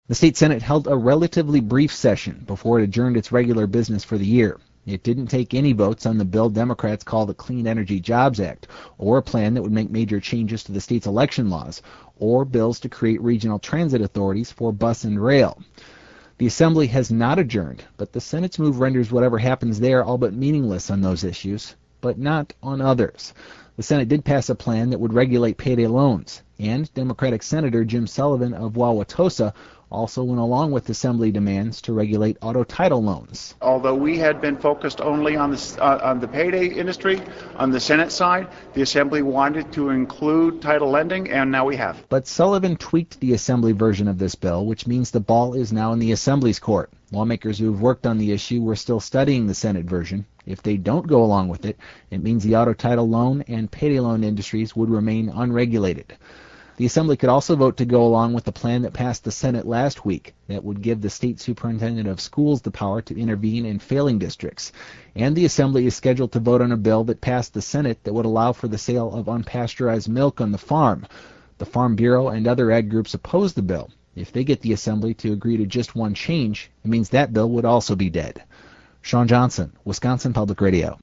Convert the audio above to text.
The state Senate held a relatively brief session before it adjourned its regular business for the year. It didn't take any votes on the bill Democrats call the Clean Energy Jobs Act, or a plan that would make major changes to the state's election laws, or bills to create regional transit authorities for bus and rail. The Assembly has not adjourned, but the Senate's move renders whatever happens there all but meaningless on those issues, but not on others. The Senate did pass a plan that would regulate payday loans, and Democratic Senator Jim Sullivan of Wauwatosa also went along with Assembly demands to regulate auto title loans. Although we had been focused only on the payday industry, on the Senate side, the Assembly wanted to include title lending, and now we have. But Sullivan tweaked the Assembly version of this bill, which means the ball is now in the Assembly's court. Lawmakers who have worked on the issue were still studying the Senate version. If they don't go along with it, it means the auto title loan and payday loan industries would remain unregulated. The Assembly could also vote to go along with the plan that passed the Senate last week that would give the state superintendent of schools the power to intervene in failing districts. And the Assembly is scheduled to vote on a bill that passed the Senate that would allow for the sale of unpasteurized milk on the farm. The Farm Bureau and other ag groups oppose the bill. If they get the Assembly to agree to just one change, it means that bill would also be dead. Sean Johnson, Wisconsin Public Radio.